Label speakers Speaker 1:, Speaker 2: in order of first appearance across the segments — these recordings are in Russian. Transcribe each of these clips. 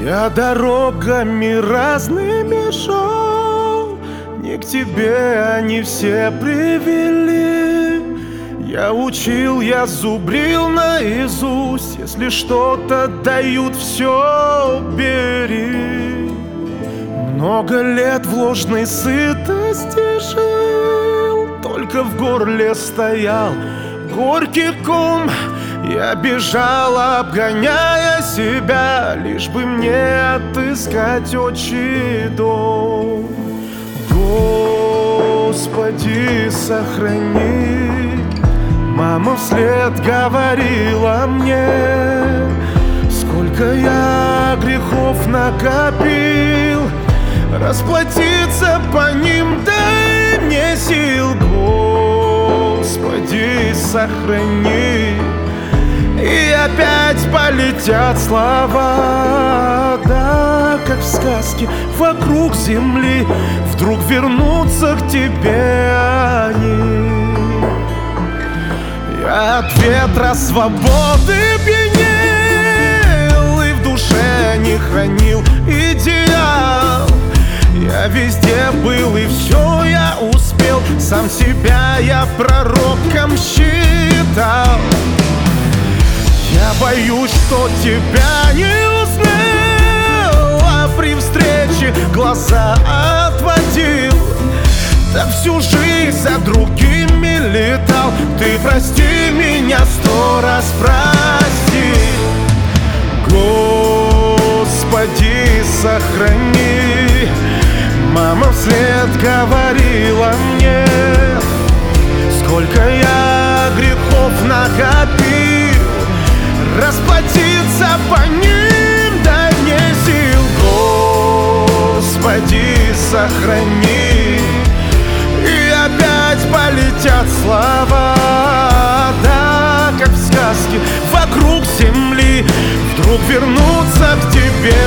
Speaker 1: Я дорогами разными шел, не к тебе они все привели. Я учил, я зубрил наизусть, если что-то дают, все бери. Много лет в ложной сытости жил, только в горле стоял горький ком. Я бежал, обгоняя себя, лишь бы мне отыскать отчий дом. Господи, сохрани. Мама вслед говорила мне, сколько я грехов накопил, расплатиться по ним дай мне сил. Господи, сохрани. И опять полетят слова, да, как в сказке, вокруг земли вдруг вернутся к тебе они. Я от ветра свободы пьянел и в душе не хранил идеал. Я везде был и все я успел, сам себя я пророком считал. Я боюсь, что тебя не узнал, а при встрече глаза отводил. Так всю жизнь за другими летал. Ты прости меня 100 раз, прости. Господи, сохрани. Мама вслед говорила мне, сколько я грехов накопил, расплатиться по ним дай мне сил. Господи, сохрани. И опять полетят слова, да, как в сказке, вокруг земли вдруг вернутся к тебе.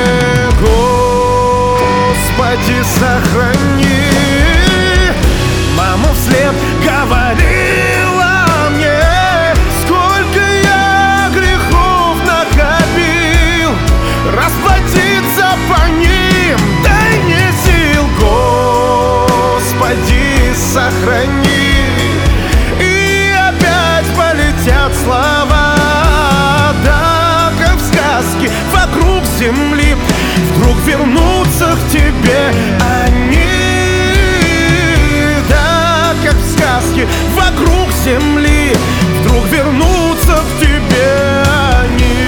Speaker 1: Господи, сохрани. Мама вслед говорила мне, сколько я грехов накопил, расплатиться по ним дай мне сил. Господи, сохрани. И опять полетят слова, да, как в сказке, вокруг земли вдруг вернутся к тебе они. Да, как в сказке, вокруг земли вдруг вернутся к тебе они.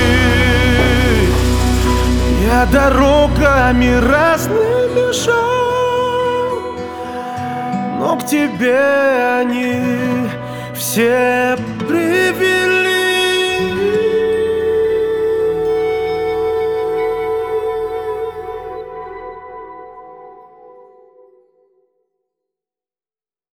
Speaker 1: Я дорогами разными шел, но к тебе они все привели.